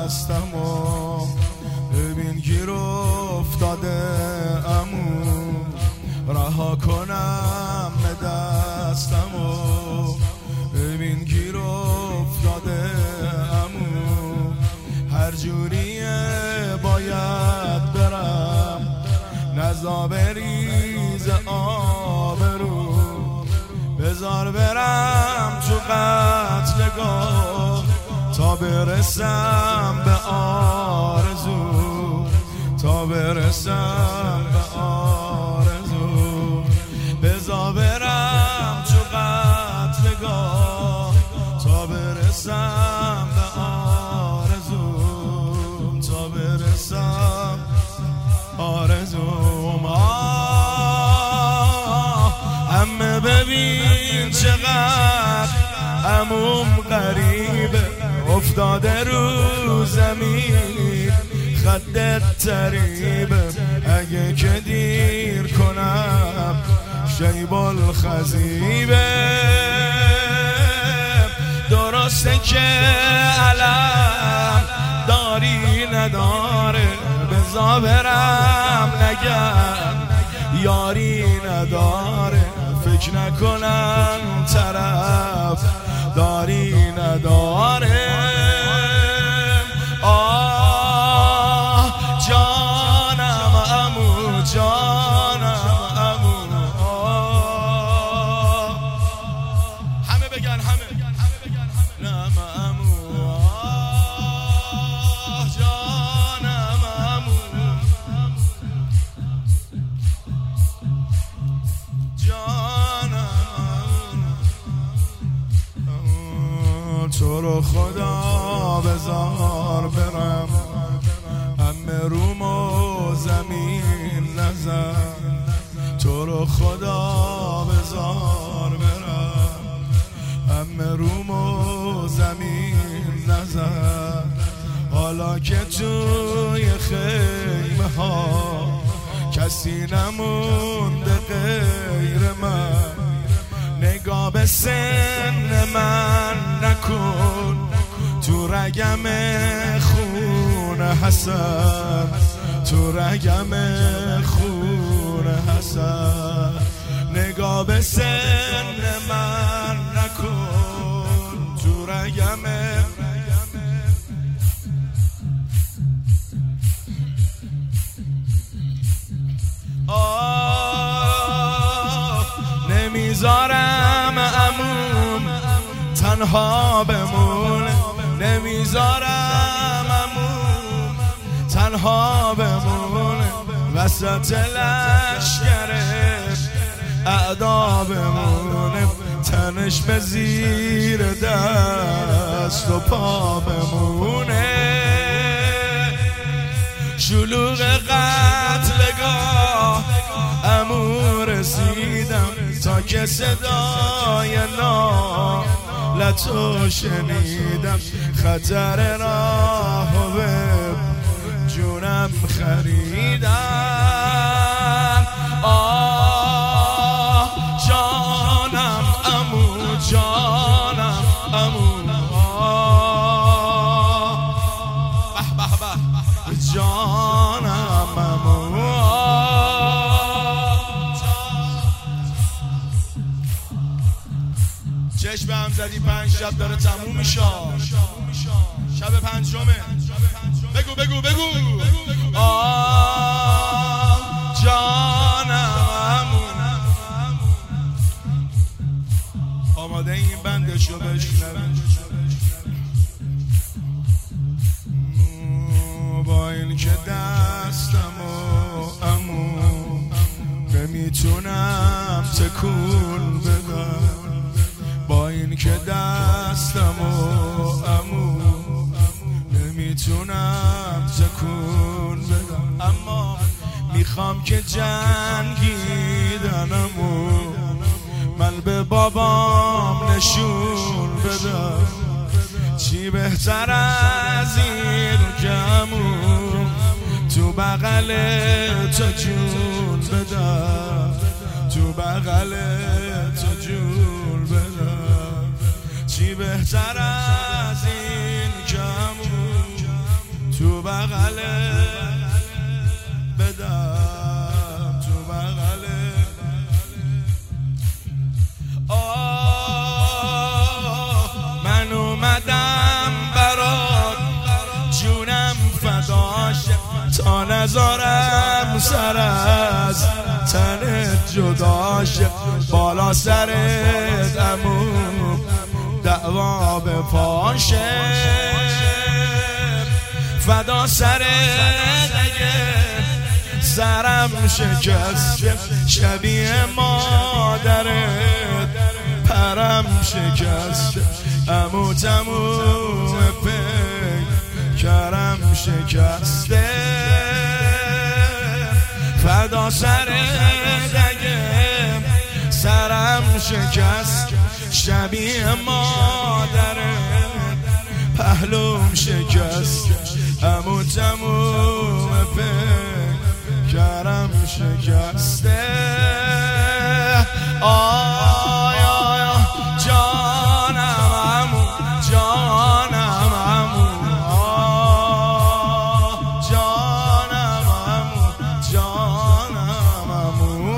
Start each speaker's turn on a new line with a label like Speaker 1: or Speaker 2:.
Speaker 1: دستم و ببین گیر افتاده امو رها کنم دستم و ببین گیر افتاده امو هر جوریه باید برم نزا بریز آبرو بذار برم تو قتلگاه تا برسم به آرزو تا برسم به آرزو بذار برم تو قتلگاه تا برسم به آرزو تا برسم آرزوم عمه ببین چقدر عموم غریبه افتاده رو زمین خدت تریبه اگه که دیر کنم شیب الخزیبه درسته که علم داری نداره بذار برم نگم یاری نداره فکر نکنم طرف داری نداره آه جانم عمو جانم عمو همه بگن همه نم عمو جانم عمو تو رو خدا بذار برم همه رومو زمین نزن تو رو خدا بذار برم همه رومو زمین نزن حالا که توی خیمه ها کسی نمونده غیر من نگاه به سن من نکن تو رگم خون حسن تو رگم خون حسن نگاه به سن من نکن تو رگم نمیذارم عموم تنها بمونه نمیذارم عموم تنها بمونه وسط لشکر اعدا بمونه تنش به زیر دست و پا بمونه شلوغ قتلگاه عمو رسیدم تا که صدای نالتو شنیدم خطر راهو به جونم خریدم آه جانم عمو جانم عمو به به جانم عمو چشم به هم زدی 5 شب داره تموم میشه شب 5مه بگو بگو بگو آه جانم آماده این بندشو بشنوی با این که دستمو عمو نمیتونم تکون بدم با این که دستمو عمو نمیتونم تکون بدم اما میخوام که جنگیدنمو من به بابام نشون بدم چی بهتر از این که عمو تو بغل تو جون بدم تو بغل تو جون بدم چی بهتر از این که عمو بغله بدم تو بغله من اومدم برات جونم فداش تا نذارم سر از تنت جداش بالا سرت عمو دعوا به پاشه فدا سرت اگه سرم شکست شبیه مادرت پرم شکست عمو تموم کرم شکسته فدا سرت اگه سرم شکست شبیه مادرت پهلوم شکست عمو تموم کرم شکسته آیا جانم عمو جانم عمو جانم عمو جانم عمو